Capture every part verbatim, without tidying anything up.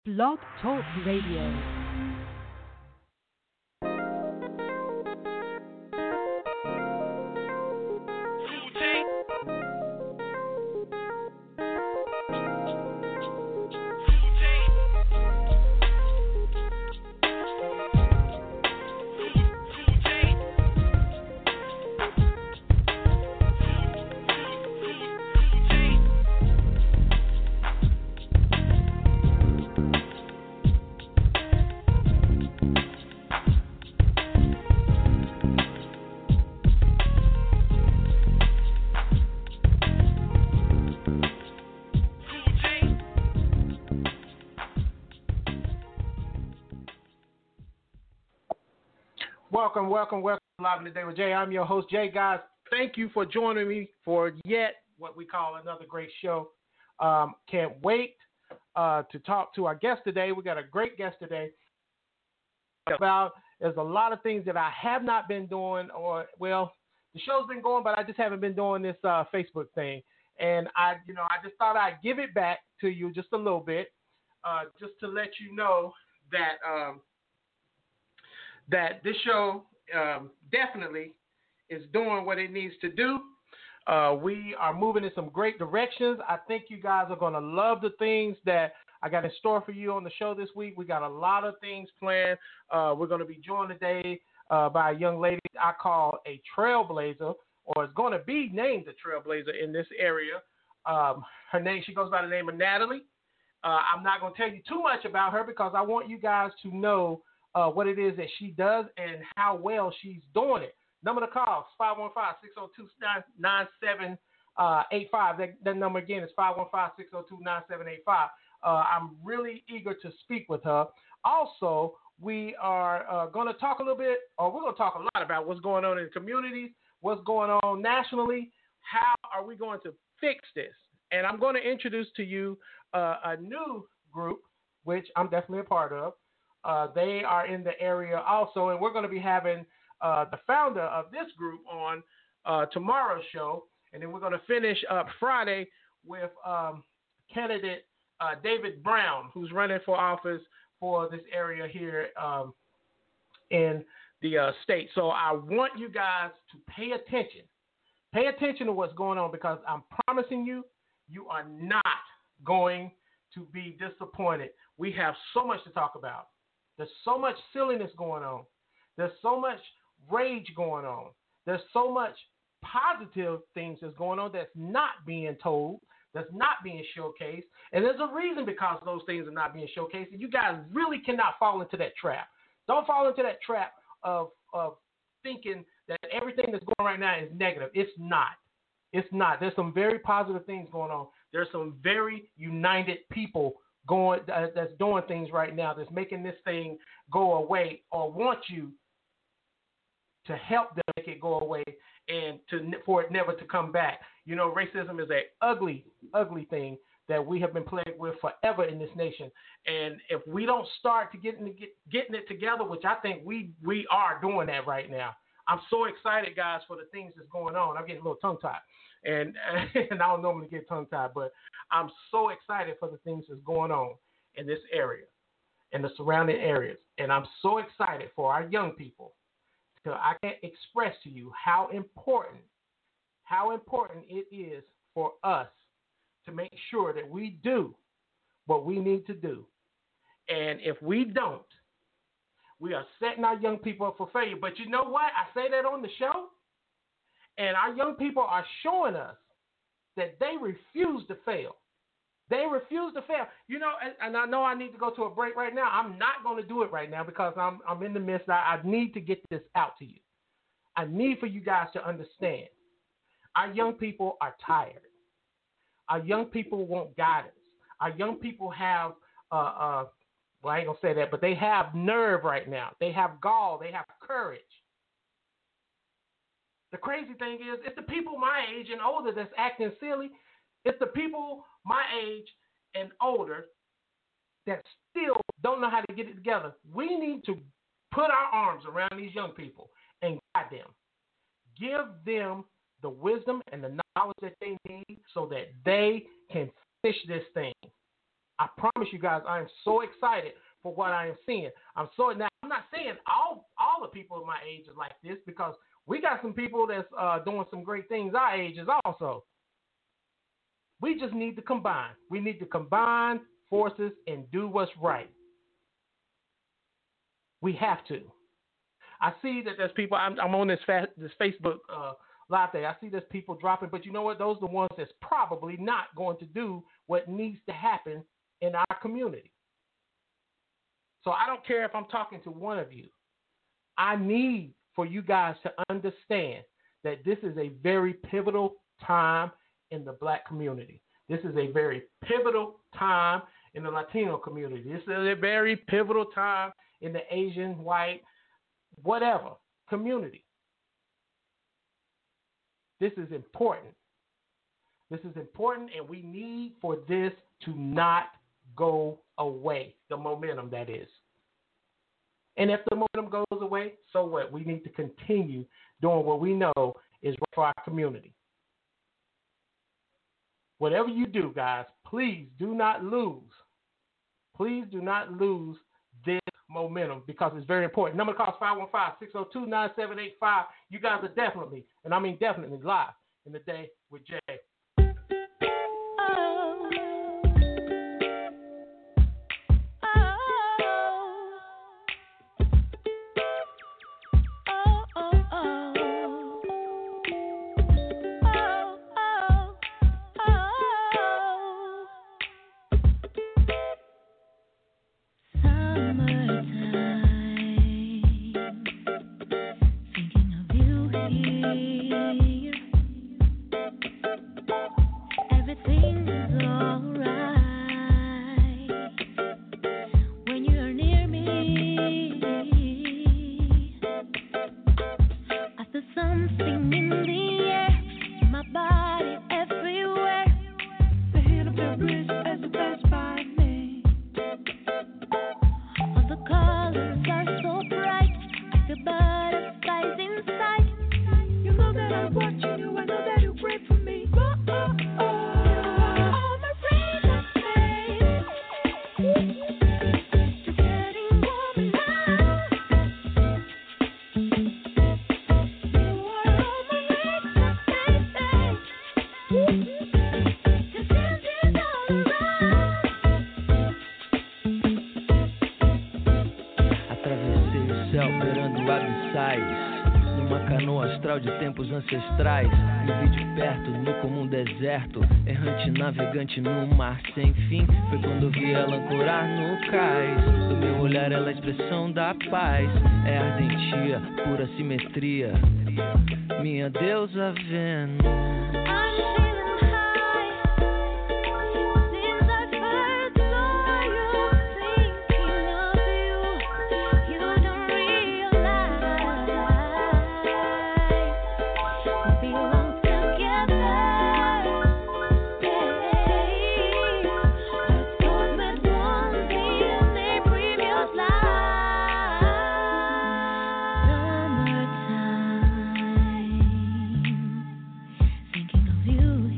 Blog Talk Radio. Welcome, welcome, welcome to Live Today with Jay. I'm your host, Jay. Guys, thank you for joining me for yet what we call another great show. Um, can't wait uh, to talk to our guest today. We got a great guest today. About there's a lot of things that I have not been doing, or well, the show's been going, but I just haven't been doing this uh, Facebook thing. And I, you know, I just thought I'd give it back to you just a little bit, uh, just to let you know that. Um, that this show um, definitely is doing what it needs to do. Uh, we are moving in some great directions. I think you guys are going to love the things that I got in store for you on the show this week. We got a lot of things planned. Uh, we're going to be joined today uh, by a young lady I call a trailblazer, or is going to be named a trailblazer in this area. Um, her name, she goes by the name of Natalie. Uh, I'm not going to tell you too much about her because I want you guys to know Uh, what it is that she does and how well she's doing it. Number to call is five one five, six oh two, nine seven eight five. That, that number again is five one five, six oh two, nine seven eight five. Uh, I'm really eager to speak with her. Also, we are uh, going to talk a little bit, or we're going to talk a lot about what's going on in the communities, what's going on nationally, how are we going to fix this. And I'm going to introduce to you uh, a new group, which I'm definitely a part of. Uh, they are in the area also, and we're going to be having uh, the founder of this group on uh, tomorrow's show, and then we're going to finish up Friday with um, candidate uh, David Brown, who's running for office for this area here um, in the uh, state. So I want you guys to pay attention. Pay attention to what's going on, because I'm promising you, you are not going to be disappointed. We have so much to talk about. There's so much silliness going on. There's so much rage going on. There's so much positive things that's going on that's not being told, that's not being showcased. And there's a reason because those things are not being showcased. And you guys really cannot fall into that trap. Don't fall into that trap of, of thinking that everything that's going on right now is negative. It's not. It's not. There's some very positive things going on. There's some very united people going uh, that's doing things right now that's making this thing go away, or want you to help them make it go away and to for it never to come back. You know, racism is a ugly, ugly thing that we have been plagued with forever in this nation. And if we don't start to getting get, getting it together, which I think we we are doing that right now. I'm so excited, guys, for the things that's going on. I'm getting a little tongue-tied. And, and I don't normally get tongue-tied, but I'm so excited for the things that's going on in this area and the surrounding areas. And I'm so excited for our young people. So I can't express to you how important, how important it is for us to make sure that we do what we need to do. And if we don't, we are setting our young people up for failure. But you know what? I say that on the show, and our young people are showing us that they refuse to fail. They refuse to fail. You know, and, and I know I need to go to a break right now. I'm not going to do it right now because I'm I'm in the midst. I, I need to get this out to you. I need for you guys to understand. Our young people are tired. Our young people want guidance. Our young people have, uh, uh, well, I ain't going to say that, but they have nerve right now. They have gall. They have courage. The crazy thing is, it's the people my age and older that's acting silly. It's the people my age and older that still don't know how to get it together. We need to put our arms around these young people and guide them. Give them the wisdom and the knowledge that they need so that they can finish this thing. I promise you guys, I am so excited for what I am seeing. I'm so now. I'm not saying all all the people of my age is like this, because we got some people that's uh, doing some great things our ages also. We just need to combine. We need to combine forces and do what's right. We have to. I see that there's people. I'm, I'm on this fa- this Facebook uh, live there. I see there's people dropping, but you know what? Those are the ones that's probably not going to do what needs to happen in our community. So I don't care if I'm talking to one of you. I need for you guys to understand that this is a very pivotal time in the Black community. This is a very pivotal time in the Latino community. This is a very pivotal time in the Asian, white, whatever community. This is important. This is important, and we need for this to not go away, the momentum that is. And if the momentum goes away, so what? We need to continue doing what we know is right for our community. Whatever you do, guys, please do not lose. Please do not lose this momentum, because it's very important. Number to call is five one five, six oh two, nine seven eight five. You guys are definitely, and I mean definitely, live in the Day with Jay. De tempos ancestrais, me vi de perto no comum deserto, errante navegante no mar sem fim. Foi quando eu vi ela ancorar no cais. Do meu olhar ela é a expressão da paz, é ardentia, pura simetria, minha deusa Vênus. You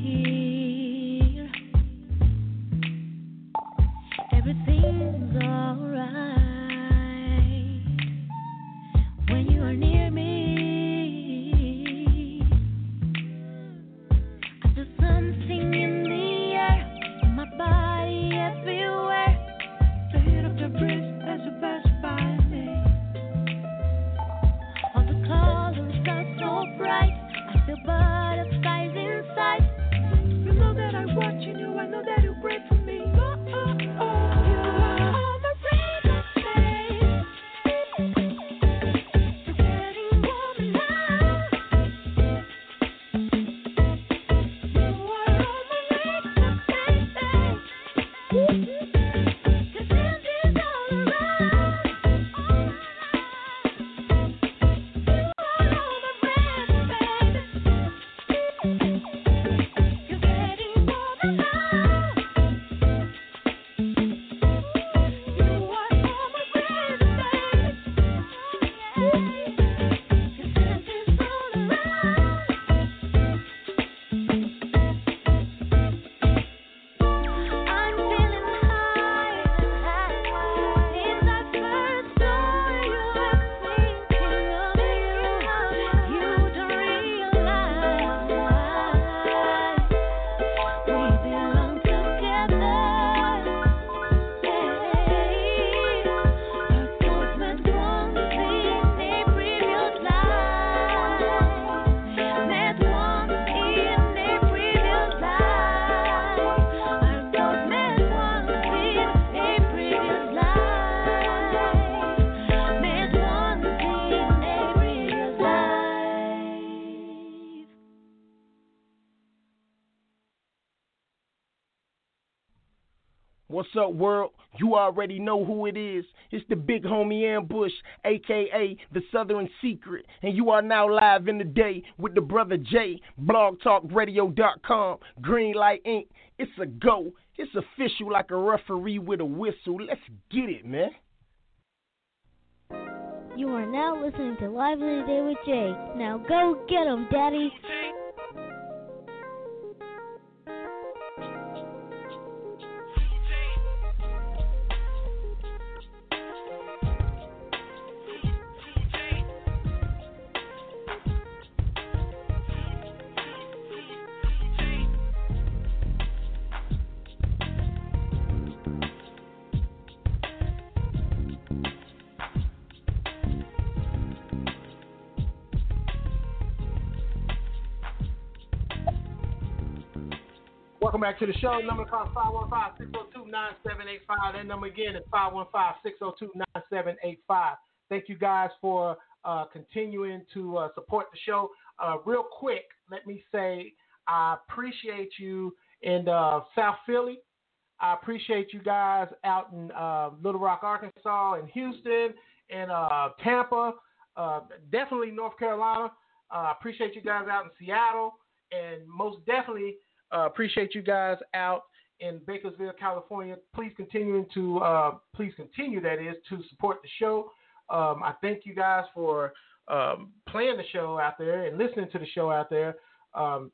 What's up, world? You already know who it is. It's the big homie Ambush, a k a the Southern Secret. And you are now live in the day with the brother Jay, blog talk radio dot com, Greenlight Incorporated. It's a go. It's official like a referee with a whistle. Let's get it, man. You are now listening to Live in the Day with Jay. Now go get 'em, Daddy. Welcome back to the show. Number call five one five, six oh two, nine seven eight five. That number again is five one five, six oh two, nine seven eight five. Thank you guys for uh, continuing to uh, support the show. Uh, real quick, let me say I appreciate you in uh, South Philly. I appreciate you guys out in uh, Little Rock, Arkansas, in Houston, in uh, Tampa, uh, definitely North Carolina. I uh, appreciate you guys out in Seattle, and most definitely Uh, appreciate you guys out in Bakersville, California. Please continue to uh, please continue that is to support the show. Um, I thank you guys for um, playing the show out there and listening to the show out there. Um,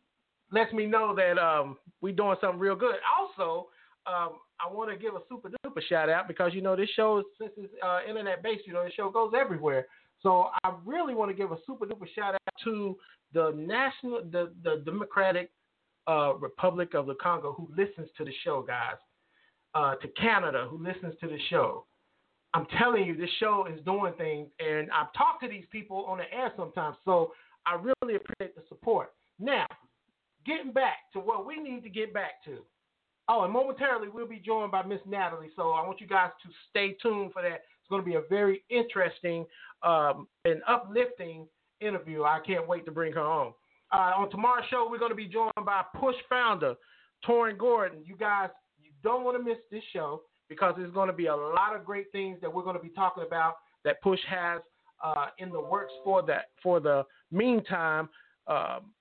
lets me know that um, we're doing something real good. Also, um, I want to give a super duper shout out because you know this show is, since it's uh, internet based, you know the show goes everywhere. So I really want to give a super duper shout out to the national the the Democratic Uh, Republic of the Congo, who listens to the show, guys. Uh, to Canada, who listens to the show. I'm telling you, this show is doing things, and I've talked to these people on the air sometimes, so I really appreciate the support. Now, getting back to what we need to get back to. Oh, and momentarily we'll be joined by Miss Natalie, so I want you guys to stay tuned for that. It's going to be a very interesting um, and uplifting interview. I can't wait to bring her on. Uh, on tomorrow's show, we're going to be joined by Push founder, Torin Gordon. You guys, you don't want to miss this show because there's going to be a lot of great things that we're going to be talking about that Push has uh, in the works for that. For the meantime, um,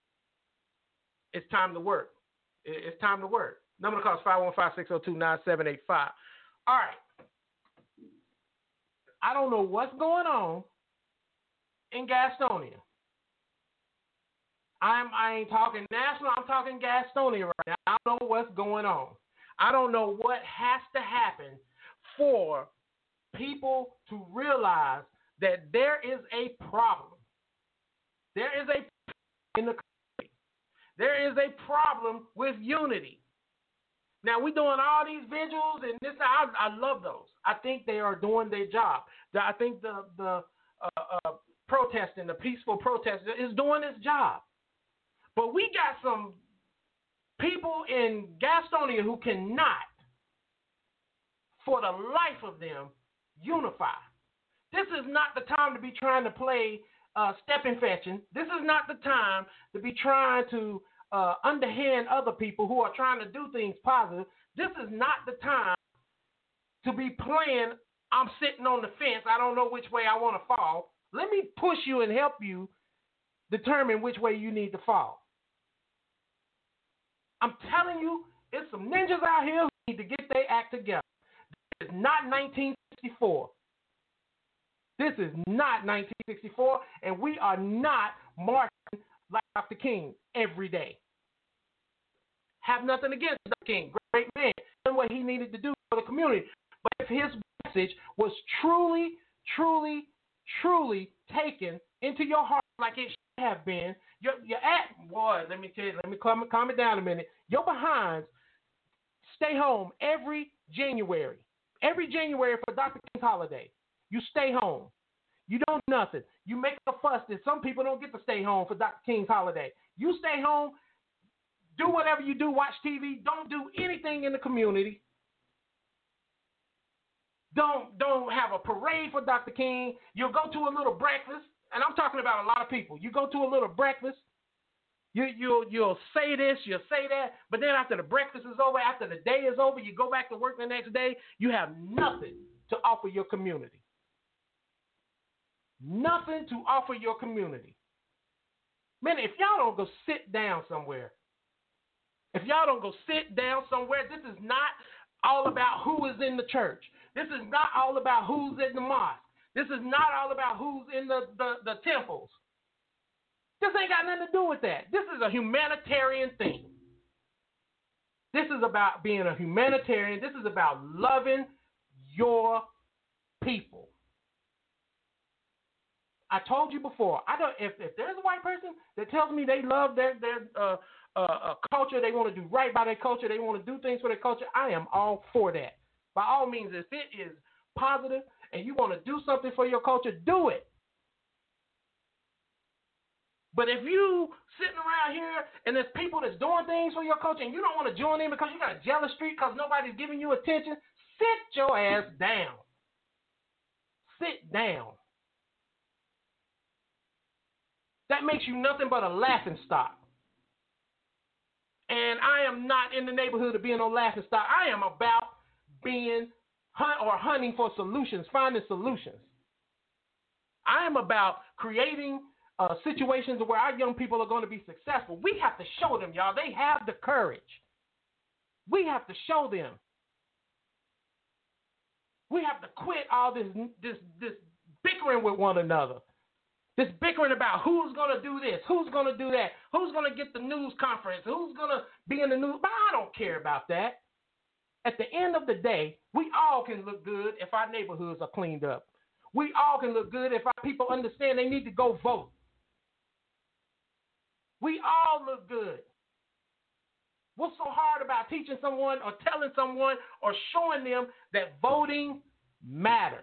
it's time to work. It's time to work. Number to call is five one five, six oh two, nine seven eight five. All right. I don't know what's going on in Gastonia. I'm, I ain't talking national, I'm talking Gastonia right now. I don't know what's going on. I don't know what has to happen for people to realize that there is a problem. There is a problem in the country. There is a problem with unity. Now, we're doing all these vigils, and this. I, I love those. I think they are doing their job. I think the, the uh, uh, protesting, the peaceful protest is doing its job. But we got some people in Gastonia who cannot, for the life of them, unify. This is not the time to be trying to play uh, step and fetching. This is not the time to be trying to uh, underhand other people who are trying to do things positive. This is not the time to be playing, I'm sitting on the fence, I don't know which way I want to fall. Let me push you and help you determine which way you need to fall. I'm telling you, it's some ninjas out here who need to get their act together. This is not nineteen sixty-four. This is not nineteen sixty-four, and we are not marching like Doctor King every day. Have nothing against Doctor King. Great man. Done what he needed to do for the community. But if his message was truly, truly, truly taken into your heart like it should have been, You're, you're at, boy, let me tell you, let me calm, calm it down a minute. Your behinds stay home every January. Every January for Doctor King's holiday. You stay home. You don't do nothing. You make a fuss that some people don't get to stay home for Doctor King's holiday. You stay home, do whatever you do, watch T V. Don't do anything in the community. Don't, don't have a parade for Doctor King. You'll go to a little breakfast. And I'm talking about a lot of people. You go to a little breakfast, You, you'll, you'll say this, you'll say that, but then after the breakfast is over, after the day is over, you go back to work the next day, you have nothing to offer your community. Nothing to offer your community. Man, if y'all don't go sit down somewhere, if y'all don't go sit down somewhere, this is not all about who is in the church. This is not all about who's in the mosque. This is not all about who's in the, the, the temples. This ain't got nothing to do with that. This is a humanitarian thing. This is about being a humanitarian. This is about loving your people. I told you before, I don't. If, if there's a white person that tells me they love their their uh, uh, uh, culture, they want to do right by their culture, they want to do things for their culture, I am all for that. By all means, if it is positive and you want to do something for your culture, do it. But if you sitting around here and there's people that's doing things for your culture and you don't want to join in because you got a jealous streak because nobody's giving you attention, sit your ass down. Sit down. That makes you nothing but a laughing stock. And I am not in the neighborhood of being no laughing stock. I am about being hunt or hunting for solutions, finding solutions. I am about creating uh, situations where our young people are going to be successful. We have to show them, y'all. They have the courage. We have to show them. We have to quit all this this this bickering with one another. This bickering about who's going to do this, who's going to do that, who's going to get the news conference, who's going to be in the news. But I don't care about that. At the end of the day, we all can look good if our neighborhoods are cleaned up. We all can look good if our people understand they need to go vote. We all look good. What's so hard about teaching someone or telling someone or showing them that voting matters?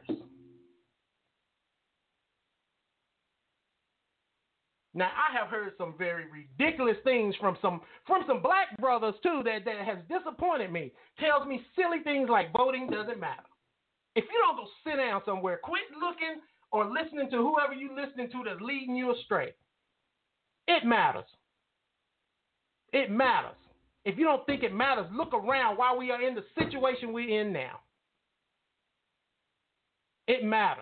Now, I have heard some very ridiculous things from some from some black brothers, too, that, that has disappointed me. Tells me silly things like voting doesn't matter. If you don't go sit down somewhere, quit looking or listening to whoever you're listening to that's leading you astray. It matters. It matters. If you don't think it matters, look around while we are in the situation we're in now. It matters.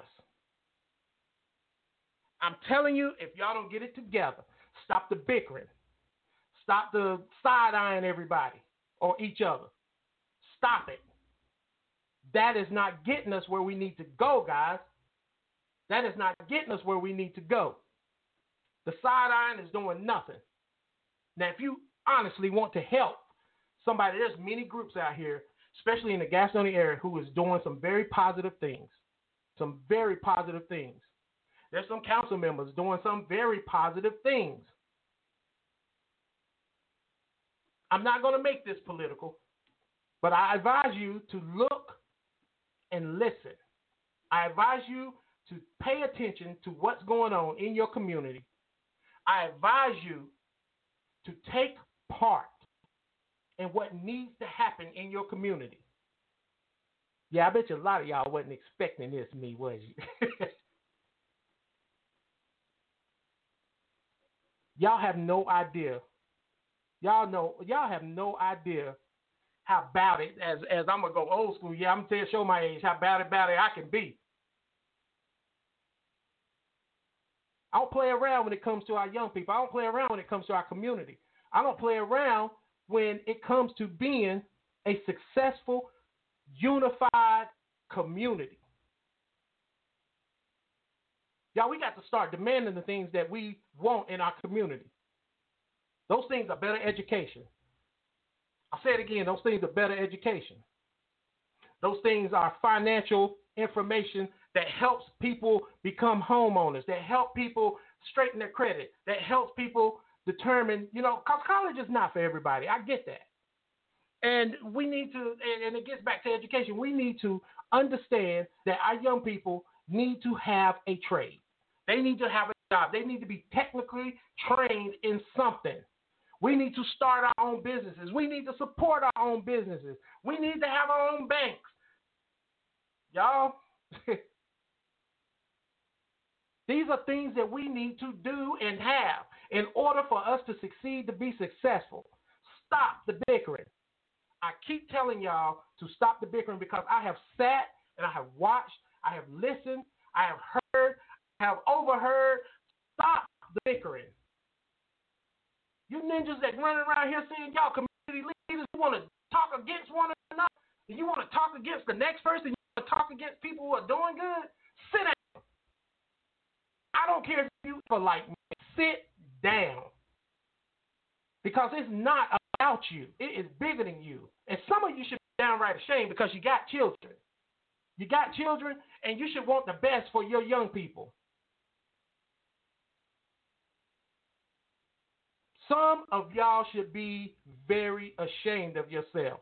I'm telling you, if y'all don't get it together, stop the bickering. Stop the side-eyeing everybody or each other. Stop it. That is not getting us where we need to go, guys. That is not getting us where we need to go. The side-eyeing is doing nothing. Now, if you honestly want to help somebody, there's many groups out here, especially in the Gastonia area, who is doing some very positive things. Some very positive things. There's some council members doing some very positive things. I'm not going to make this political, but I advise you to look and listen. I advise you to pay attention to what's going on in your community. I advise you to take part in what needs to happen in your community. Yeah, I bet you a lot of y'all wasn't expecting this, me, was you? Y'all have no idea. Y'all know. Y'all have no idea how bad it. As as I'm gonna go old school. Yeah, I'm gonna tell you, show my age. How bad it, bad it I can be. I don't play around when it comes to our young people. I don't play around when it comes to our community. I don't play around when it comes to being a successful, unified community. Y'all, we got to start demanding the things that we want in our community. Those things are better education. I'll say it again. Those things are better education. Those things are financial information that helps people become homeowners, that help people straighten their credit, that helps people determine, you know, because college is not for everybody. I get that. And we need to, and it gets back to education, we need to understand that our young people need to have a trade. They need to have a job. They need to be technically trained in something. We need to start our own businesses. We need to support our own businesses. We need to have our own banks. Y'all, these are things that we need to do and have. In order for us to succeed, to be successful, stop the bickering. I keep telling y'all to stop the bickering because I have sat and I have watched, I have listened, I have heard, I have overheard. Stop the bickering. You ninjas that running around here saying y'all community leaders, you want to talk against one another, and you want to talk against the next person, you want to talk against people who are doing good, sit down. I don't care if you for like me. Sit down. Because it's not about you. It is bigger than you. And some of you should be downright ashamed because you got children. You got children, and you should want the best for your young people. Some of y'all should be very ashamed of yourself.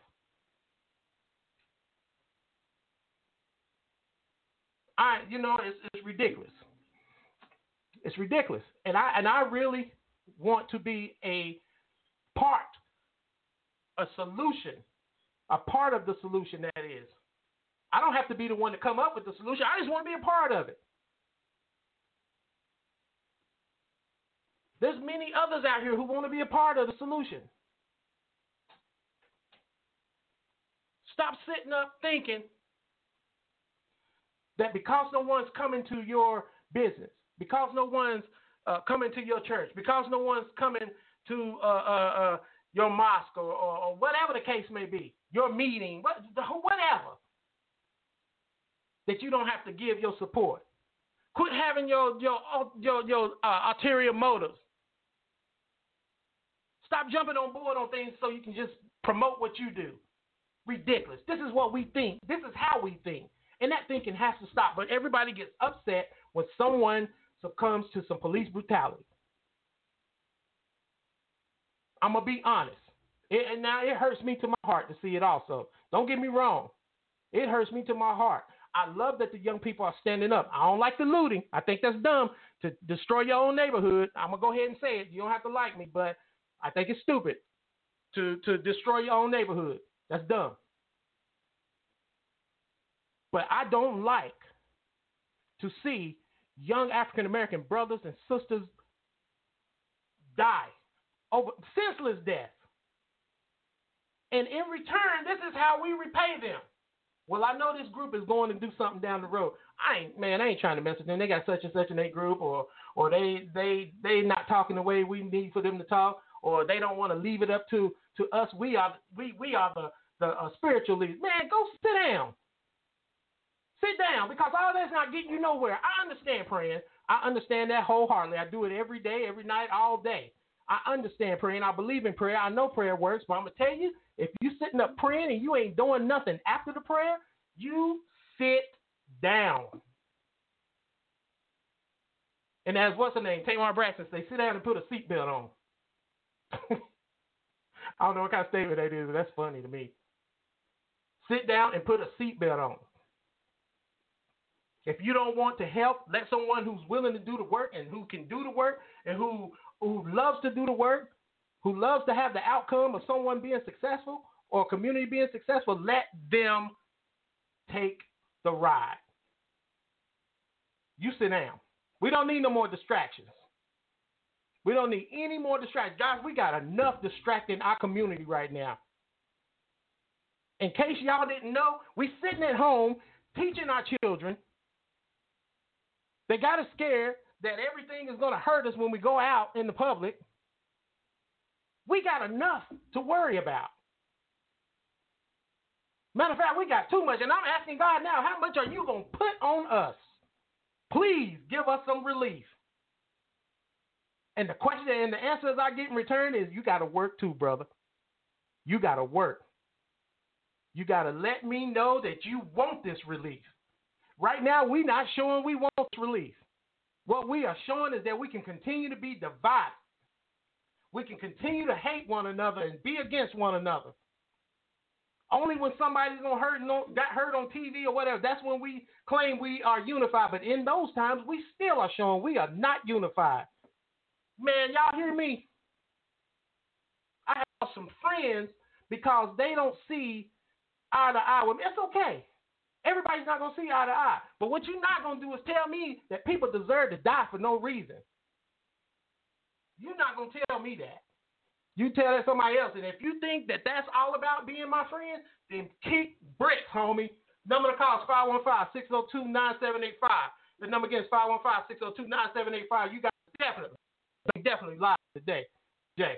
I, you know, it's, it's ridiculous. It's ridiculous, and I and I really want to be a part, a solution, a part of the solution. That is, I don't have to be the one to come up with the solution. I just want to be a part of it. There's many others out here who want to be a part of the solution. Stop sitting up thinking that because no one's coming to your business, because no one's uh, coming to your church, because no one's coming to uh, uh, uh, your mosque or, or, or whatever the case may be, your meeting, what, whatever, that you don't have to give your support. Quit having your your your, your uh, ulterior motives. Stop jumping on board on things so you can just promote what you do. Ridiculous. This is what we think. This is how we think. And that thinking has to stop. But everybody gets upset when someone succumbs to some police brutality. I'm going to be honest. It, and now it hurts me to my heart to see it also. Don't get me wrong. It hurts me to my heart. I love that the young people are standing up. I don't like the looting. I think that's dumb to destroy your own neighborhood. I'm going to go ahead and say it. You don't have to like me, but I think it's stupid to, to destroy your own neighborhood. That's dumb. But I don't like to see young African-American brothers and sisters die over senseless death. And in return, this is how we repay them. Well, I know this group is going to do something down the road. I ain't, man, I ain't trying to mess with them. They got such and such an A group, or or they they they not talking the way we need for them to talk, or they don't want to leave it up to, to us. We are we we are the the uh, spiritual leaders. Man, go sit down. Sit down, because all that's not getting you nowhere. I understand praying. I understand that wholeheartedly. I do it every day, every night, all day. I understand praying. I believe in prayer. I know prayer works, but I'm going to tell you, if you sitting up praying and you ain't doing nothing after the prayer, you sit down. And as what's her name, Tamar Braxton say, sit down and put a seatbelt on. I don't know what kind of statement that is, but that's funny to me. Sit down and put a seatbelt on. If you don't want to help, let someone who's willing to do the work and who can do the work and who who loves to do the work, who loves to have the outcome of someone being successful or a community being successful, let them take the ride. You sit down. We don't need no more distractions. We don't need any more distractions. Guys, we got enough distracting our community right now. In case y'all didn't know, we sitting at home teaching our children. They got us scared that everything is going to hurt us when we go out in the public. We got enough to worry about. Matter of fact, we got too much, and I'm asking God now, how much are you going to put on us? Please give us some relief. And the question and the answers I get in return is, you got to work too, brother. You got to work. You got to let me know that you want this relief. Right now, we're not showing we want relief. What we are showing is that we can continue to be divided. We can continue to hate one another and be against one another. Only when somebody's gonna hurt, got hurt on T V or whatever, that's when we claim we are unified. But in those times, we still are showing we are not unified. Man, y'all hear me? I have some friends because they don't see eye to eye with me. It's okay. Everybody's not going to see eye to eye. But what you're not going to do is tell me that people deserve to die for no reason. You're not going to tell me that. You tell that somebody else. And if you think that that's all about being my friend, then kick bricks, homie. Number to call is five one five, six oh two, nine seven eight five. The number again is five one five, six oh two, nine seven eight five. You guys definitely, definitely live today. Jay.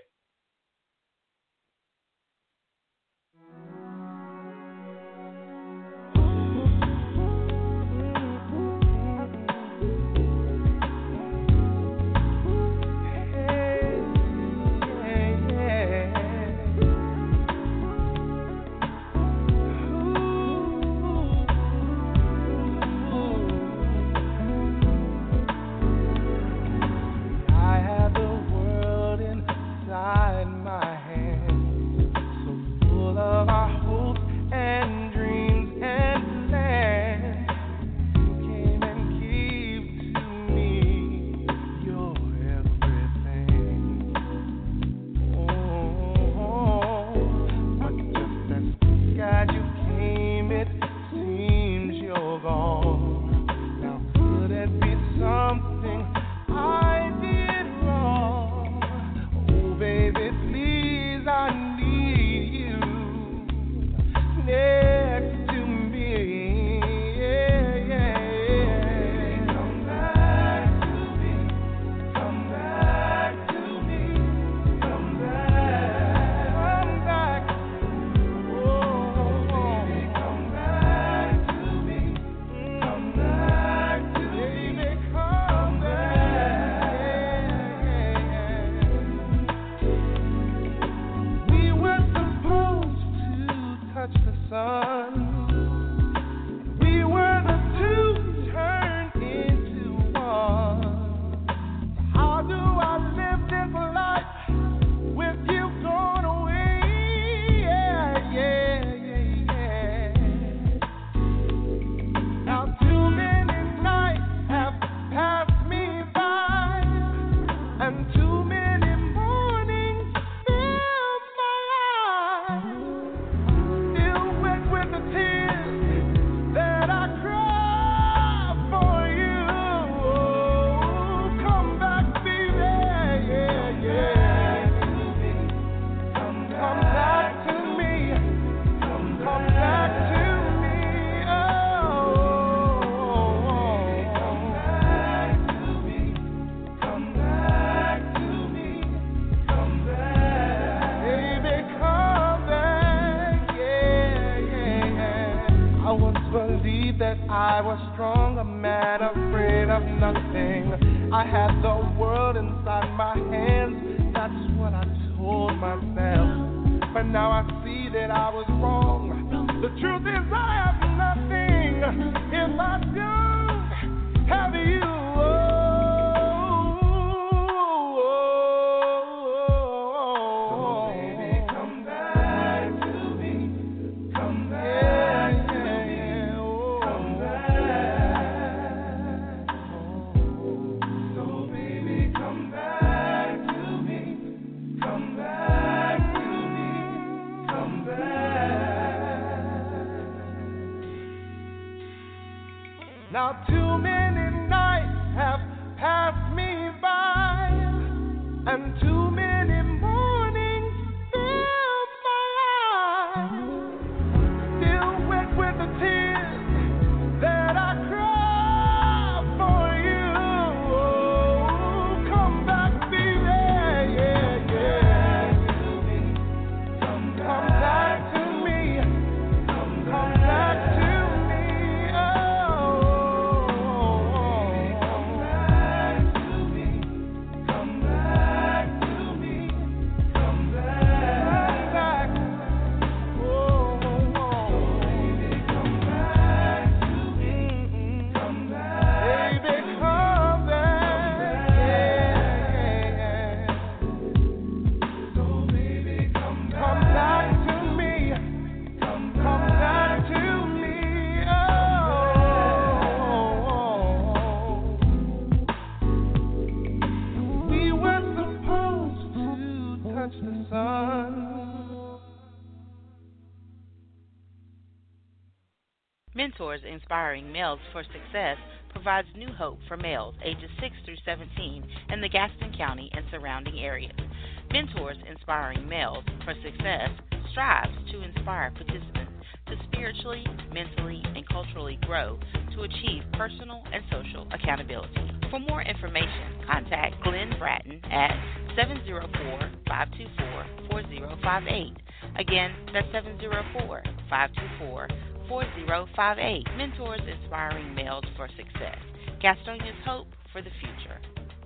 Mentors Inspiring Males for Success provides new hope for males ages six through seventeen in the Gaston County and surrounding areas. Mentors Inspiring Males for Success strives to inspire participants to spiritually, mentally, and culturally grow to achieve personal and social accountability. For more information, contact Glenn Bratton at seven zero four, five two four, four zero five eight. Again, that's seven zero four, five two four, four zero five eight. Mentors Inspiring Males for Success. Gastonia's hope for the future.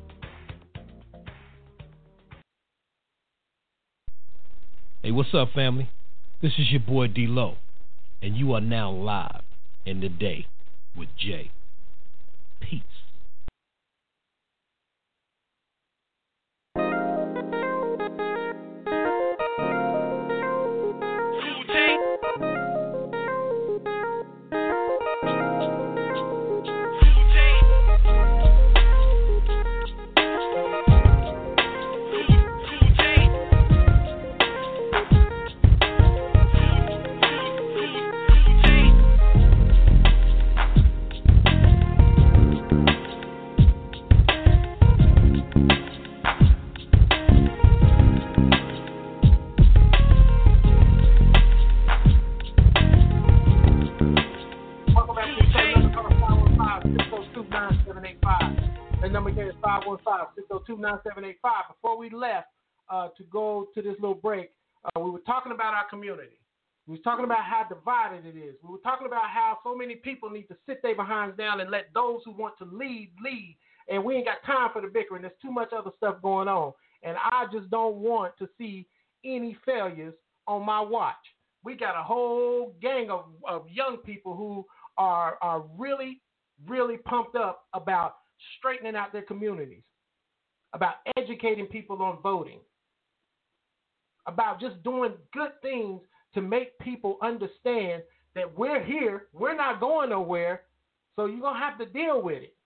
Hey, what's up, family? This is your boy D-Lo, and you are now live in the day with Jay. Peace. nine seven eight five. Before we left uh, to go to this little break, uh, we were talking about our community. We were talking about how divided it is. We were talking about how so many people need to sit their behinds down and let those who want to lead, lead. And we ain't got time for the bickering. There's too much other stuff going on. And I just don't want to see any failures on my watch. We got a whole gang of, of young people who are, are really, really pumped up about straightening out their communities, about educating people on voting, about just doing good things to make people understand that we're here, we're not going nowhere, so you're going to have to deal with it.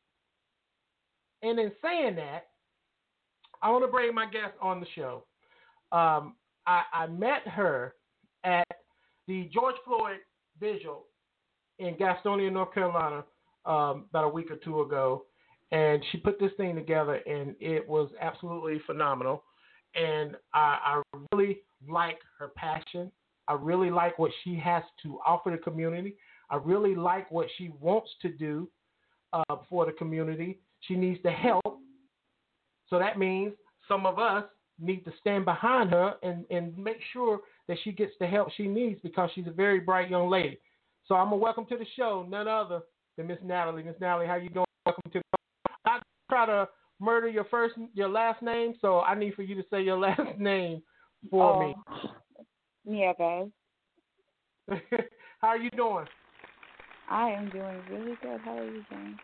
And in saying that, I want to bring my guest on the show. Um, I, I met her at the George Floyd Vigil in Gastonia, North Carolina, um, about a week or two ago. And she put this thing together, and it was absolutely phenomenal. And I, I really like her passion. I really like what she has to offer the community. I really like what she wants to do uh, for the community. She needs the help. So that means some of us need to stand behind her and, and make sure that she gets the help she needs because she's a very bright young lady. So I'm going to welcome to the show none other than Miss Natalie. Miss Natalie, how you doing? Welcome to the show. I try to murder your first, your last name, so I need for you to say your last name for oh. me. Yeah, guys. How are you doing? I am doing really good. How are you doing?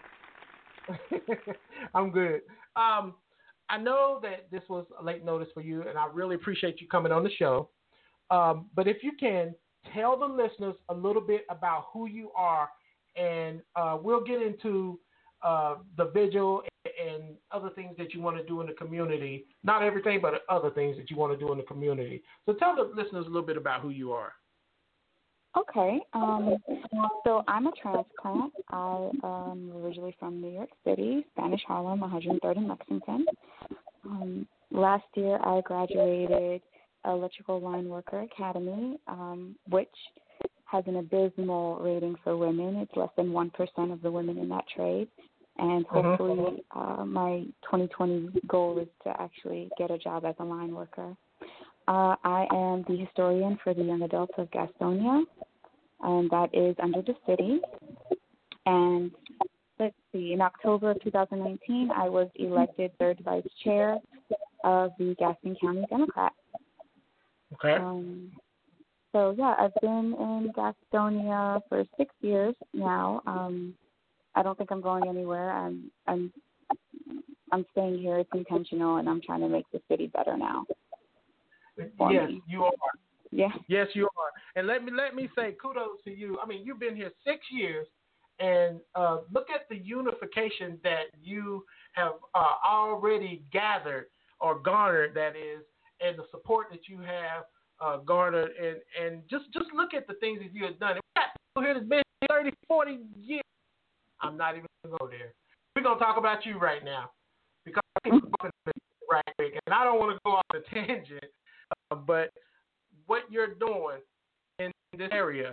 I'm good. Um, I know that this was a late notice for you, and I really appreciate you coming on the show. Um, but if you can, tell the listeners a little bit about who you are, and uh, we'll get into uh, the vigil and other things that you want to do in the community. Not everything, but other things that you want to do in the community. So tell the listeners a little bit about who you are. Okay. Um, so I'm a transplant. I am originally from New York City, Spanish Harlem, one hundred third in Lexington. Um, last year I graduated Electrical Line Worker Academy, um, which has an abysmal rating for women. It's less than one percent of the women in that trade. And hopefully uh, my twenty twenty goal is to actually get a job as a line worker. Uh, I am the historian for the young adults of Gastonia, and that is under the city. And let's see, in October of two thousand nineteen, I was elected third vice chair of the Gaston County Democrats. Okay. Um, so, yeah, I've been in Gastonia for six years now. Um, I don't think I'm going anywhere. I'm, I'm, I'm staying here. It's intentional, and I'm trying to make the city better now. Yes, me. you are. Yeah. Yes, you are. And let me let me say kudos to you. I mean, you've been here six years, and uh, look at the unification that you have uh, already gathered or garnered, that is, and the support that you have uh, garnered. And, and just, just look at the things that you have done. We got people here that's been here thirty, forty years. I'm not even going to go there. We're going to talk about you right now because I keep talking right quick, and I don't want to go off the tangent, uh, but what you're doing in this area,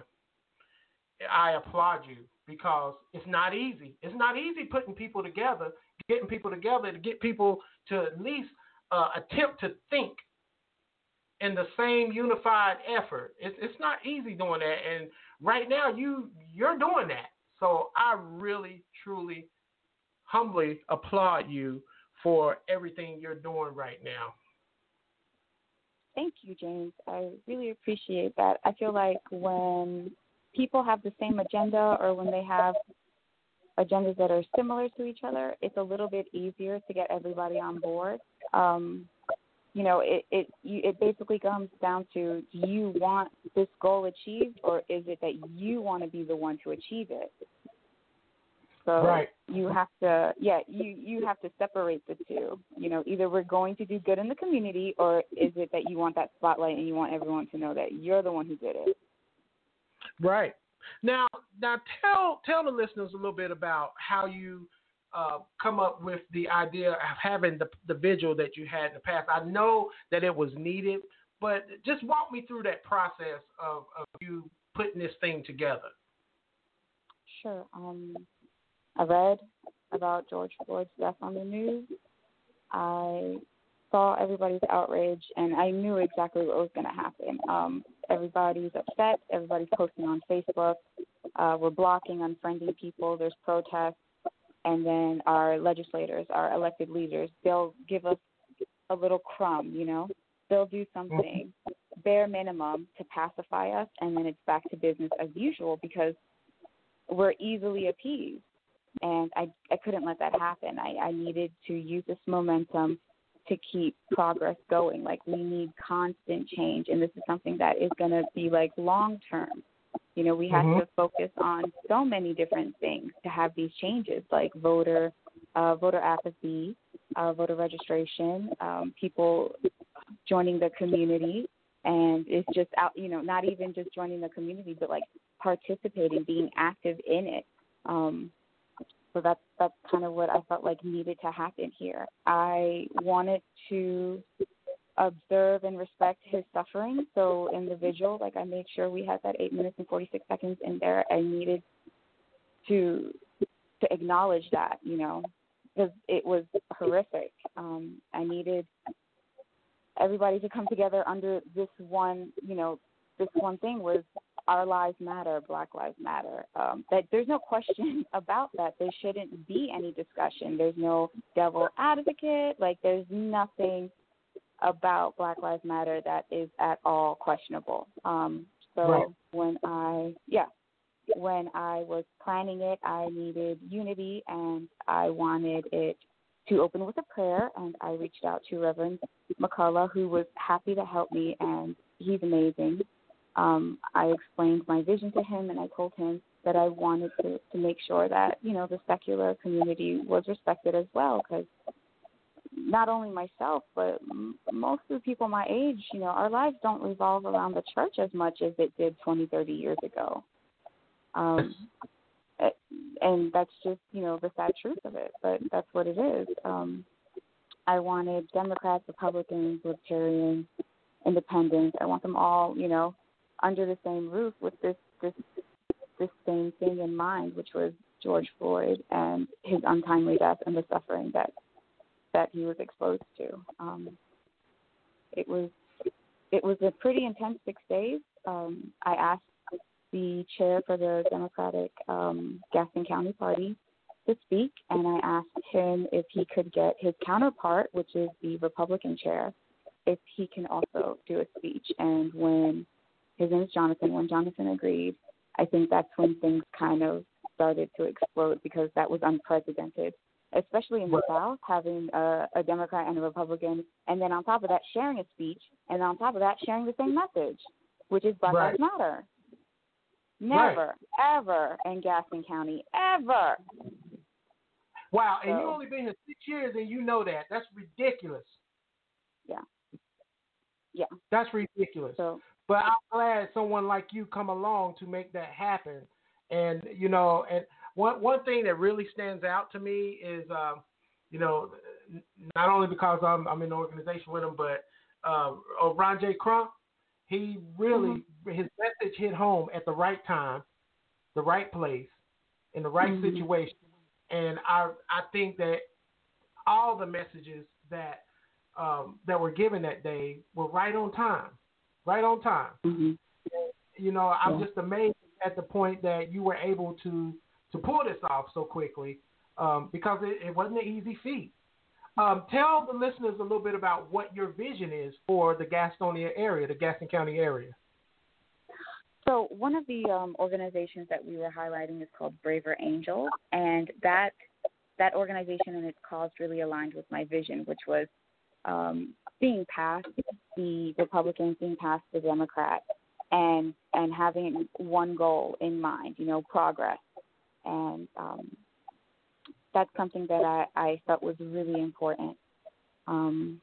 I applaud you because it's not easy. It's not easy putting people together, getting people together to get people to at least uh, attempt to think in the same unified effort. It's it's not easy doing that, and right now you you're doing that. So I really, truly, humbly applaud you for everything you're doing right now. Thank you, James. I really appreciate that. I feel like when people have the same agenda or when they have agendas that are similar to each other, it's a little bit easier to get everybody on board. Um, you know, it it you, it basically comes down to, do you want this goal achieved, or is it that you want to be the one to achieve it? So right. you have to, yeah, you, you have to separate the two. You know, either we're going to do good in the community, or is it that you want that spotlight and you want everyone to know that you're the one who did it? Right. Now, now tell tell the listeners a little bit about how you uh, come up with the idea of having the, the vigil that you had in the past. I know that it was needed, but just walk me through that process of, of you putting this thing together. Sure. Um, I read about George Floyd's death on the news. I saw everybody's outrage, and I knew exactly what was going to happen. Um, everybody's upset. Everybody's posting on Facebook. Uh, we're blocking, unfriending people. There's protests. And then our legislators, our elected leaders, they'll give us a little crumb, you know. They'll do something bare minimum to pacify us, and then it's back to business as usual because we're easily appeased. And I, I couldn't let that happen. I, I needed to use this momentum to keep progress going. Like, we need constant change, and this is something that is going to be, like, long-term. You know, we have mm-hmm. to focus on so many different things to have these changes, like voter uh, voter apathy, uh, voter registration, um, people joining the community, and it's just out, you know, not even just joining the community, but, like, participating, being active in it. Um, so that's, that's kind of what I felt like needed to happen here. I wanted to observe and respect his suffering. So in the vigil, like, I made sure we had that eight minutes and forty-six seconds in there. I needed to to acknowledge that, you know, because it was horrific. Um, I needed everybody to come together under this one, you know, this one thing was our lives matter, Black Lives Matter. Um, that there's no question about that. There shouldn't be any discussion. There's no devil advocate. Like, there's nothing about Black Lives Matter that is at all questionable. Um, so right. when I, yeah, when I was planning it, I needed unity, and I wanted it to open with a prayer, and I reached out to Reverend McCullough, who was happy to help me, and he's amazing. Um, I explained my vision to him, and I told him that I wanted to, to make sure that, you know, the secular community was respected as well, because not only myself, but m- most of the people my age, you know, our lives don't revolve around the church as much as it did twenty, thirty years ago. Um, and that's just, you know, the sad truth of it, but that's what it is. Um, I wanted Democrats, Republicans, Libertarians, Independents. I want them all, you know, under the same roof with this, this, this same thing in mind, which was George Floyd and his untimely death and the suffering that that he was exposed to. Um, it was it was a pretty intense six days. Um, I asked the chair for the Democratic um, Gaston County Party to speak, and I asked him if he could get his counterpart, which is the Republican chair, if he can also do a speech. And when his name is Jonathan, when Jonathan agreed, I think that's when things kind of started to explode, because that was unprecedented, especially in the South, having a, a Democrat and a Republican, and then on top of that, sharing a speech, and on top of that, sharing the same message, which is Black Right. Lives Matter. Never, Right. ever in Gaston County, ever. Wow, and So, you only been here six years, and you know that. That's ridiculous. Yeah. Yeah. That's ridiculous. So, But I'm glad someone like you come along to make that happen. And you know, and one one thing that really stands out to me is, um, you know, not only because I'm I'm in the organization with him, but uh, oh, Ron J. Crump, he really mm-hmm. his message hit home at the right time, the right place, in the right mm-hmm. situation. And I I think that all the messages that um, that were given that day were right on time, right on time. Mm-hmm. And, you know, I'm yeah. just amazed at the point that you were able to to pull this off so quickly, um, because it, it wasn't an easy feat. Um, tell the listeners a little bit about what your vision is for the Gastonia area, the Gaston County area. So one of the um, organizations that we were highlighting is called Braver Angels, and that that organization and its cause really aligned with my vision, which was um, being past the Republicans, being past the Democrats, and and having one goal in mind, you know, progress. And um, that's something that I, I felt was really important. Um,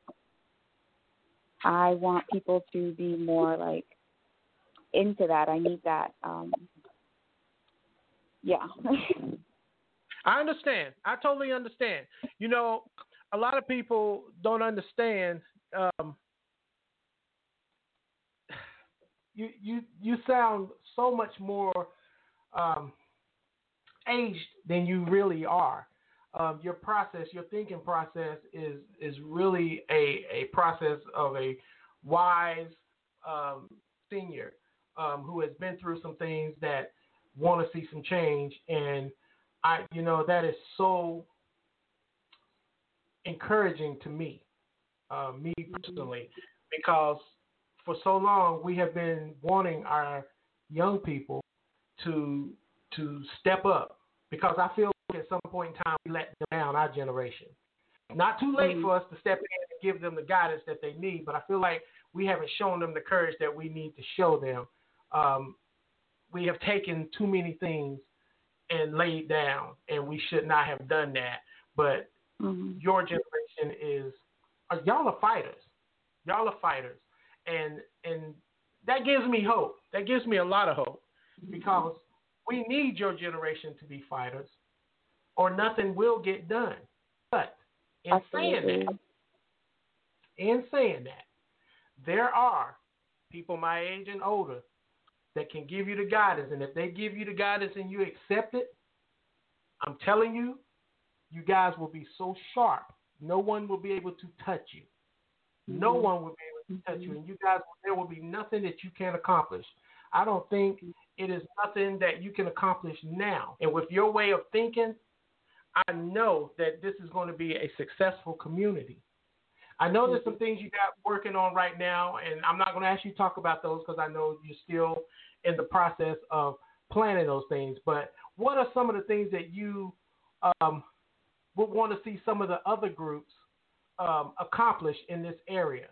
I want people to be more like into that. I need that. Um, yeah. I understand. I totally understand. You know, a lot of people don't understand. Um, you you you sound so much more um, aged than you really are. Um, your process, your thinking process, is is really a a process of a wise um, senior um, who has been through some things that want to see some change. And I, you know, that is so encouraging to me, uh, me personally, because for so long we have been wanting our young people to to step up, because I feel like at some point in time we let them down, our generation. Not too late for us to step in and give them the guidance that they need, but I feel like we haven't shown them the courage that we need to show them. Um, we have taken too many things and laid down, and we should not have done that. But mm-hmm. your generation is, uh, y'all are fighters. Y'all are fighters. And and that gives me hope. That gives me a lot of hope, because we need your generation to be fighters, or nothing will get done. But in saying that, in saying that, there are people my age and older that can give you the guidance. And if they give you the guidance and you accept it, I'm telling you, you guys will be so sharp, no one will be able to touch you. No mm-hmm. one will be able to touch you. And you guys, there will be nothing that you can't accomplish. I don't think it is nothing that you can accomplish now. And with your way of thinking, I know that this is going to be a successful community. I know there's some things you got working on right now, and I'm not going to ask you to talk about those because I know you're still in the process of planning those things. But what are some of the things that you um, would want to see some of the other groups um, accomplish in this area?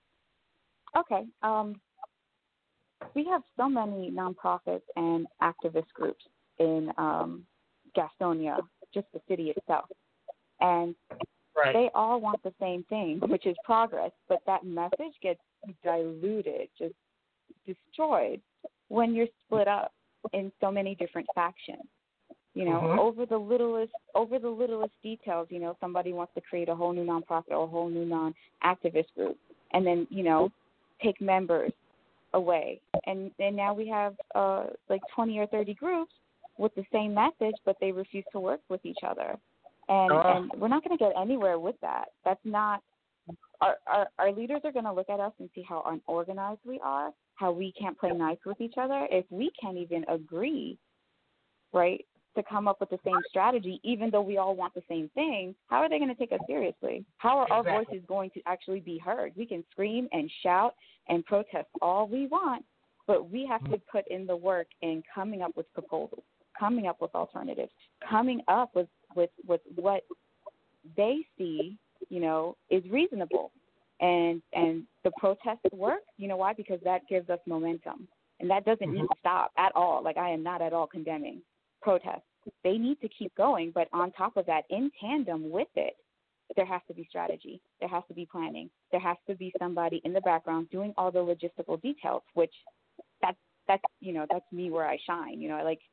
Okay. Um, we have so many nonprofits and activist groups in um, Gastonia, just the city itself. And right. they all want the same thing, which is progress, but that message gets diluted, just destroyed when you're split up in so many different factions. You know, mm-hmm. over the littlest over the littlest details, you know, somebody wants to create a whole new nonprofit or a whole new non-activist group, and then, you know, take members away. And and now we have uh, like twenty or thirty groups with the same message, but they refuse to work with each other. And, uh, and we're not going to get anywhere with that. That's not our, our, our leaders are going to look at us and see how unorganized we are, how we can't play nice with each other. If we can't even agree, right, to come up with the same strategy, even though we all want the same thing, how are they going to take us seriously? How are exactly. our voices going to actually be heard? We can scream and shout and protest all we want, but we have to put in the work in coming up with proposals, coming up with alternatives, coming up with, with, with what they see, you know, is reasonable. And and the protests work, you know why? Because that gives us momentum. And that doesn't mm-hmm. need to stop at all. Like, I am not at all condemning protests. They need to keep going, but on top of that, in tandem with it, there has to be strategy. There has to be planning. There has to be somebody in the background doing all the logistical details, which that's, that's you know, that's me where I shine. You know, I like,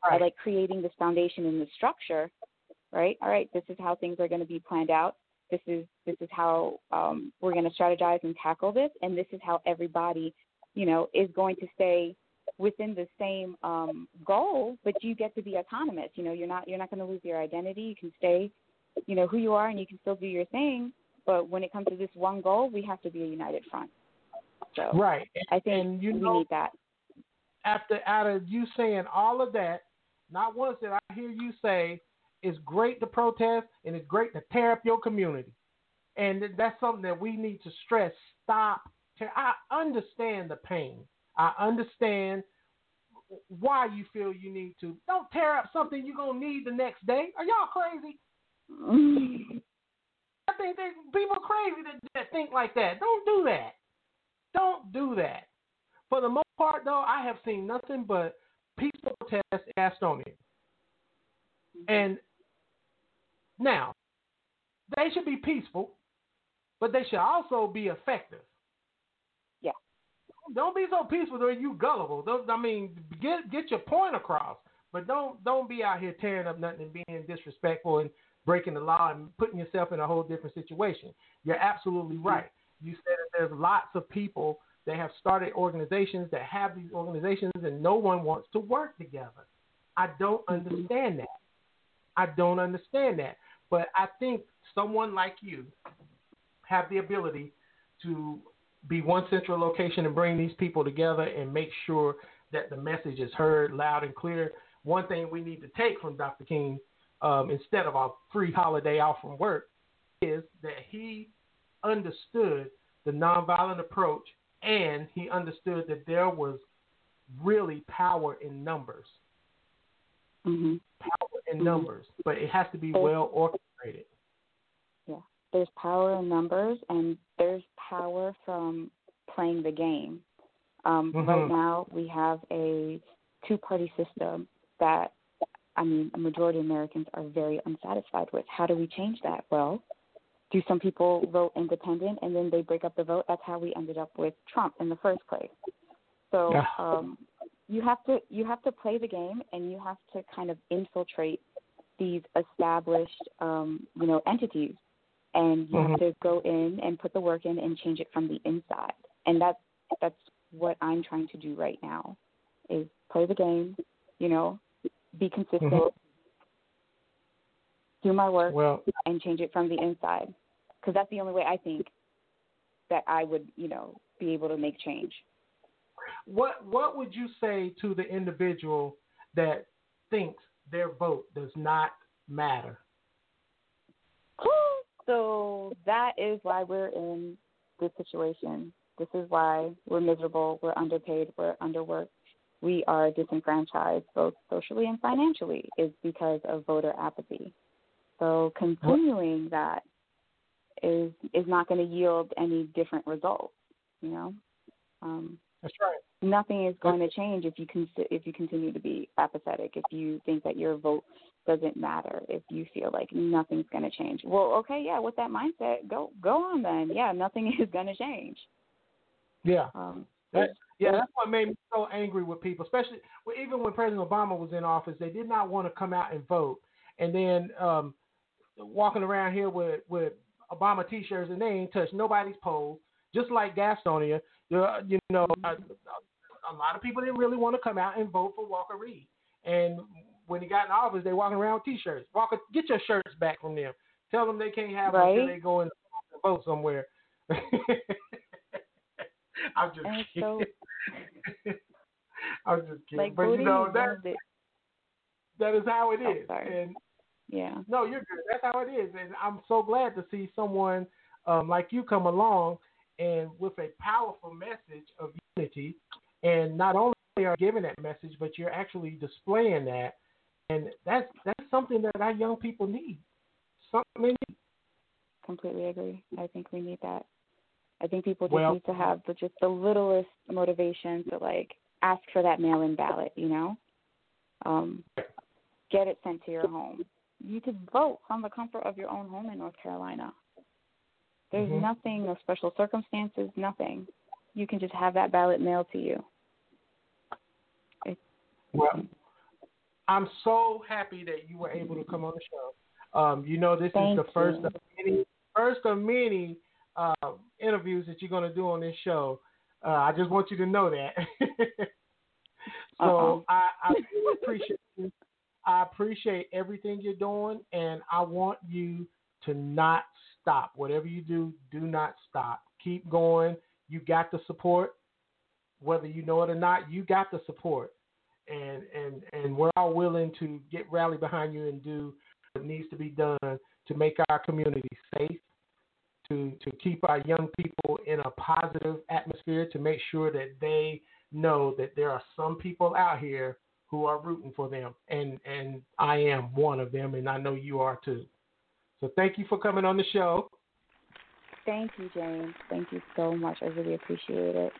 by like creating this foundation and the structure, right? All right, this is how things are going to be planned out. This is this is how um, we're going to strategize and tackle this, and this is how everybody, you know, is going to stay within the same um, goal, but you get to be autonomous. You know, you're not you're not going to lose your identity. You can stay, you know, who you are, and you can still do your thing. But when it comes to this one goal, we have to be a united front. So right. I think and you we know, need that. After out of you saying all of that, not once did I hear you say it's great to protest and it's great to tear up your community. And that's something that we need to stress. Stop. I understand the pain. I understand why you feel you need to. Don't tear up something you're going to need the next day. Are y'all crazy? I think they, people are crazy that, that think like that. Don't do that. Don't do that. For the most part, though, I have seen nothing but peaceful protests in Gastonia. And now, they should be peaceful, but they should also be effective. Yeah. Don't be so peaceful that you gullible. Don't, I mean, get get your point across, but don't don't be out here tearing up nothing and being disrespectful and breaking the law and putting yourself in a whole different situation. You're absolutely right. You said that there's lots of people that have started organizations that have these organizations and no one wants to work together. I don't understand that. I don't understand that. But I think someone like you have the ability to be one central location and bring these people together and make sure that the message is heard loud and clear. One thing we need to take from Doctor King, um, instead of a free holiday off from work, is that he understood the nonviolent approach, and he understood that there was really power in numbers. Mm-hmm. Power in mm-hmm. numbers, but it has to be there's, well orchestrated. Yeah, there's power in numbers, and there's power from playing the game. Um, mm-hmm. Right now, we have a two-party system that, I mean, a majority of Americans are very unsatisfied with. How do we change that? Well, do some people vote independent and then they break up the vote? That's how we ended up with Trump in the first place. So yeah. um, you have to you have to play the game, and you have to kind of infiltrate these established um, you know entities, and you mm-hmm. have to go in and put the work in and change it from the inside. And that's that's what I'm trying to do right now, is play the game, you know, be consistent, mm-hmm. do my work, well, and change it from the inside. Because that's the only way I think that I would, you know, be able to make change. What What would you say to the individual that thinks their vote does not matter? So that is why we're in this situation. This is why we're miserable, we're underpaid, we're underworked. We are disenfranchised both socially and financially, is because of voter apathy. So continuing that is is not going to yield any different results, you know. Um, That's right. Nothing is going to change if you con- if you continue to be apathetic, if you think that your vote doesn't matter, if you feel like nothing's going to change. Well, okay, yeah, with that mindset, go go on then. Yeah, nothing is going to change. Yeah. Um, that, yeah, that's what made me so angry with people, especially even when President Obama was in office. They did not want to come out and vote. And then um, walking around here with, with Obama T-shirts, and they ain't touched nobody's polls, just like Gastonia. You know, a, a lot of people didn't really want to come out and vote for Walker Reed. And when he got in office, they walking around with T-shirts. Walker, get your shirts back from them. Tell them they can't have right. them until they go and vote somewhere. I'm just and kidding. So, I'm just kidding. like, but you know that it. that is how it oh, is. Sorry. And yeah. No, you're good. That's how it is. And I'm so glad to see someone um, like you come along and with a powerful message of unity. And not only are you giving that message, but you're actually displaying that. And that's that's something that our young people need. Something they need. Completely agree. I think we need that. I think people just well, need to have the, just the littlest motivation to, like, ask for that mail-in ballot, you know? Um, get it sent to your home. You could vote from the comfort of your own home in North Carolina. There's mm-hmm. nothing, no special circumstances, nothing. You can just have that ballot mailed to you. It's, well, I'm so happy that you were able to come on the show. Um, you know, this Thank is the first you. of many, first of many uh, interviews that you're going to do on this show. Uh, I just want you to know that. so I, I really appreciate you. I appreciate everything you're doing, and I want you to not stop. Whatever you do, do not stop. Keep going. You got the support. Whether you know it or not, you got the support. And, and, and we're all willing to get rally behind you and do what needs to be done to make our community safe, to, to keep our young people in a positive atmosphere, to make sure that they know that there are some people out here who are rooting for them. And, and I am one of them, and I know you are too. So thank you for coming on the show. Thank you, James. Thank you so much. I really appreciate it.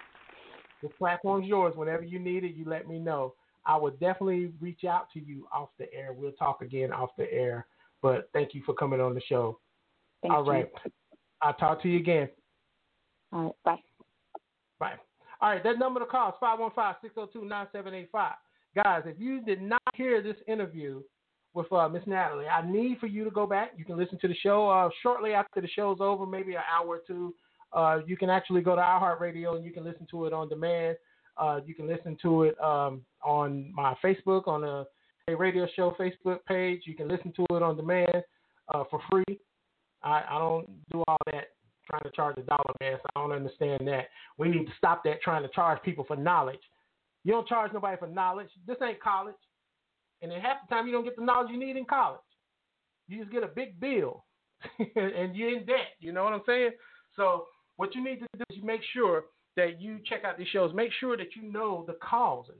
The platform's yours. Whenever you need it, you let me know. I would definitely reach out to you off the air. We'll talk again off the air. But thank you for coming on the show. Thank All you. right. I'll talk to you again. All right. Bye. Bye. All right. That number to call is five one five, six oh two, nine seven eight five. Guys, if you did not hear this interview with uh, Miss Natalie, I need for you to go back. You can listen to the show uh, shortly after the show's over, maybe an hour or two. Uh, you can actually go to iHeartRadio and you can listen to it on demand. Uh, you can listen to it um, on my Facebook, on the a radio show Facebook page. You can listen to it on demand uh, for free. I, I don't do all that trying to charge a dollar, man, so I don't understand that. We need to stop that trying to charge people for knowledge. You don't charge nobody for knowledge. This ain't college. And then half the time you don't get the knowledge you need in college. You just get a big bill and you're in debt. You know what I'm saying? So what you need to do is you make sure that you check out these shows. Make sure that you know the causes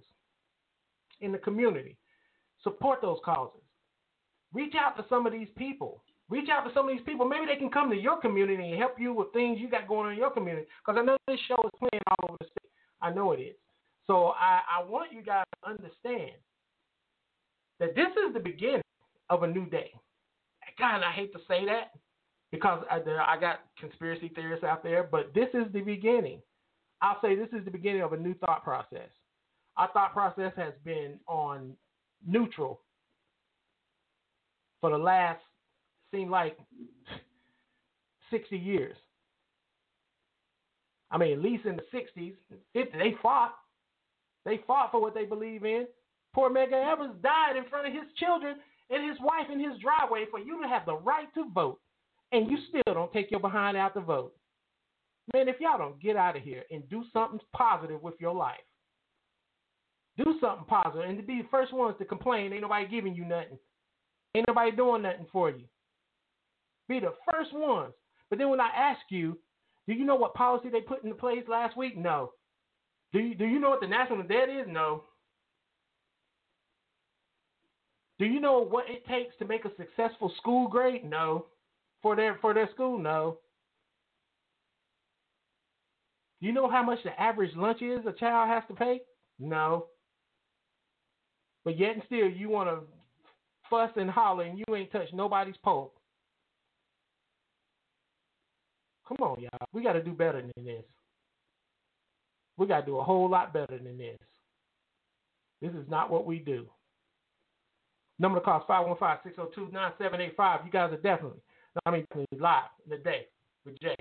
in the community. Support those causes. Reach out to some of these people. Reach out to some of these people. Maybe they can come to your community and help you with things you got going on in your community. Because I know this show is playing all over the state. I know it is. So I, I want you guys to understand that this is the beginning of a new day. God, I hate to say that because I, I got conspiracy theorists out there, but this is the beginning. I'll say this is the beginning of a new thought process. Our thought process has been on neutral for the last, seemed like, sixty years. I mean, at least in the sixties, fifties, they fought. They fought for what they believe in. Poor Medgar Evers died in front of his children and his wife in his driveway for you to have the right to vote, and you still don't take your behind out to vote. Man, if y'all don't get out of here and do something positive with your life, do something positive, and to be the first ones to complain, ain't nobody giving you nothing. Ain't nobody doing nothing for you. Be the first ones. But then when I ask you, do you know what policy they put into place last week? No. Do you, do you know what the national debt is? No. Do you know what it takes to make a successful school grade? No. For their for their school? No. Do you know how much the average lunch is a child has to pay? No. But yet and still you want to fuss and holler and you ain't touched nobody's pole. Come on, y'all. We got to do better than this. We got to do a whole lot better than this. This is not what we do. Number to call is five one five, six oh two, nine seven eight five. You guys are definitely, I mean, live in the day with Jay.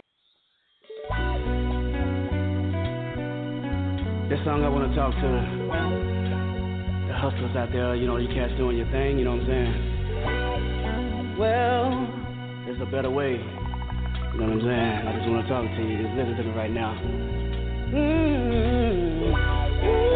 This song I want to talk to the hustlers out there, you know, you cats doing your thing, you know what I'm saying? Well, there's a better way, you know what I'm saying? I just want to talk to you, just listen to me right now. Mm-hmm.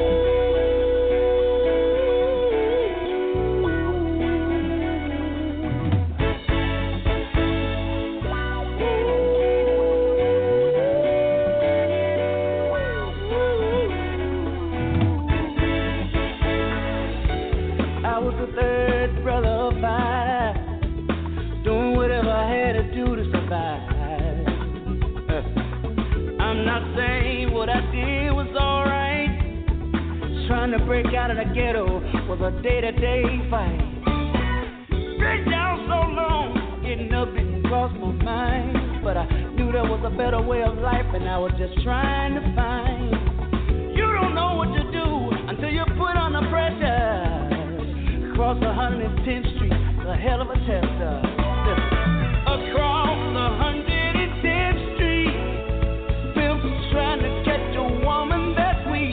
To break out of the ghetto was a day-to-day fight. Been down so long, getting up didn't cross my mind. But I knew there was a better way of life, and I was just trying to find. You don't know what to do until you put on the pressure. across one hundred tenth Street, a hell of a tester. Listen. Across one hundred tenth Street, pimps trying to catch a woman that's weak.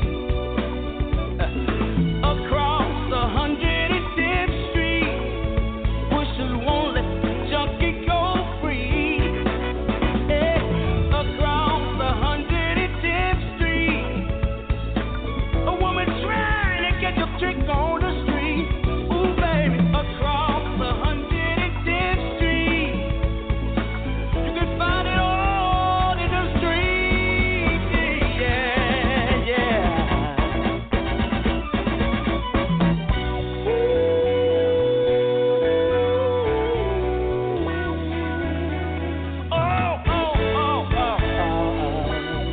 Uh, across one hundred tenth Street, pushers won't let the junkie go free. Hey, across one hundred tenth Street, a woman trying to catch a trick on the street. Ooh, baby, across one hundred tenth Street, you can find it all in the street. Yeah, yeah. Oh, oh, oh, oh, oh.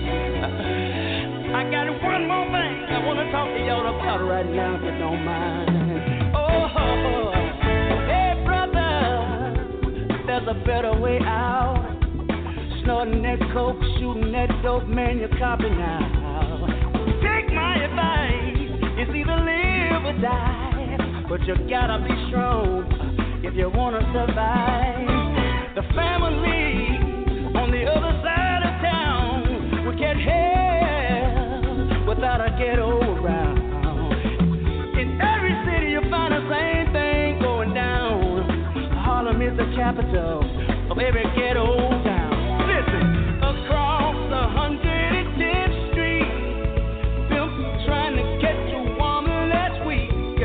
I got one more thing I want to talk to y'all about right now, if you don't mind. Oh, hey, brother, there's a better way out. Snorting that coke, shooting that dope, man, you're copping now. Take my advice, it's either live or die, but you gotta be strong if you wanna survive. The family on the other side of town, we can't help without a ghetto around. In every city you find the same thing going down. Harlem is the capital of every ghetto town. Listen, across one hundred tenth Street, pimps trying to catch a woman that's weak.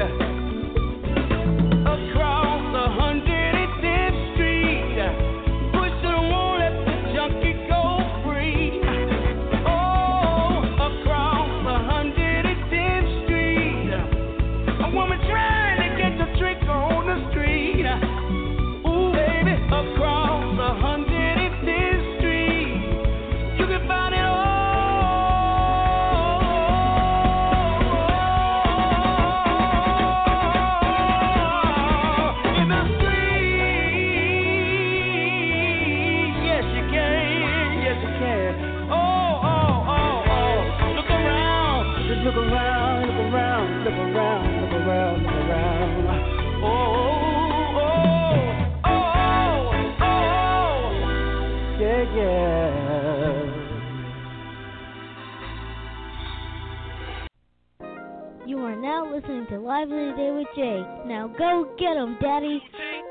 Across one hundred tenth Street, pushing won't let the junkie go free. Oh, across one hundred tenth Street, a woman trying to get the trick on the street. Ooh, baby, across one hundred tenth Street, you can find it all in the street. Yes, you can. Yes, you can. Oh, oh, oh, oh. Look around. Just look around. Look around. Look around. Look around. Look around. Oh, oh, oh, oh, oh. Yeah, yeah. You are now listening to Live in the Day with Jay. Now go get 'em, Daddy.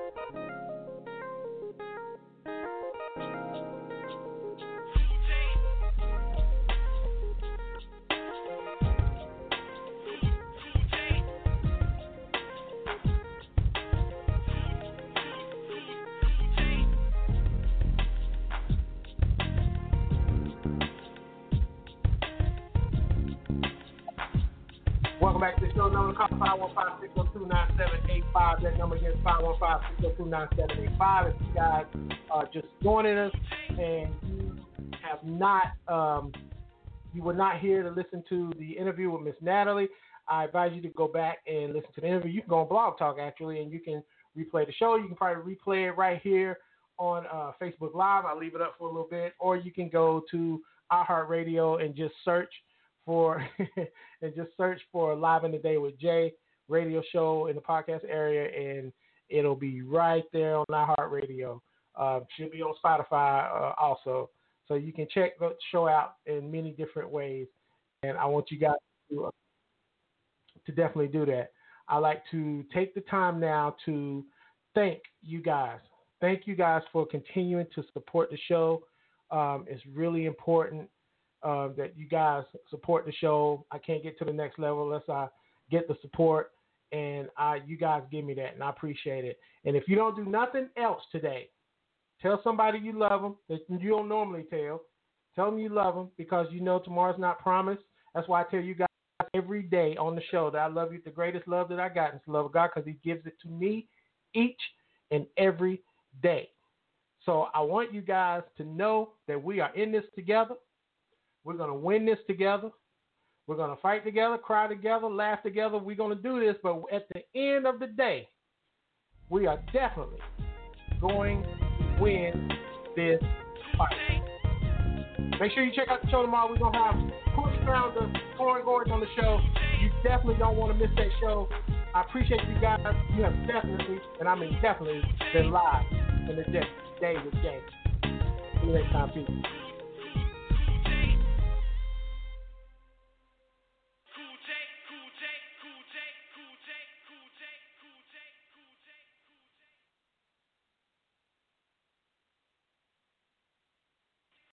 Welcome back to the show. Number to call five one five, six oh two, nine seven eight five. That number again is five one five, six oh two, nine seven eight five. If you guys are just joining us and you have not, um, you were not here to listen to the interview with Miss Natalie, I advise you to go back and listen to the interview. You can go on Blog Talk, actually, and you can replay the show. You can probably replay it right here on uh, Facebook Live. I'll leave it up for a little bit. Or you can go to iHeartRadio and just search for and just search for Live in the Day with Jay radio show in the podcast area, and it'll be right there on iHeartRadio. Uh, should be on Spotify uh, also. So you can check the show out in many different ways, and I want you guys to, uh, to definitely do that. I like to take the time now to thank you guys. Thank you guys for continuing to support the show. Um, it's really important uh, that you guys support the show. I can't get to the next level unless I get the support, and I, you guys give me that, and I appreciate it. And if you don't do nothing else today, tell somebody you love them that you don't normally tell. Tell them you love them, because you know tomorrow's not promised. That's why I tell you guys every day on the show that I love you. The greatest love that I got is the love of God, because he gives it to me each and every day. So I want you guys to know that we are in this together. We're going to win this together. We're going to fight together, cry together, laugh together. We're going to do this, but at the end of the day, we are definitely going to win this fight. Make sure you check out the show tomorrow. We're going to have Push Founder Torrin Gordon on the show. You definitely don't want to miss that show. I appreciate you guys. You have definitely, and I mean definitely, been live in the day, day with Jay. See you next time, people.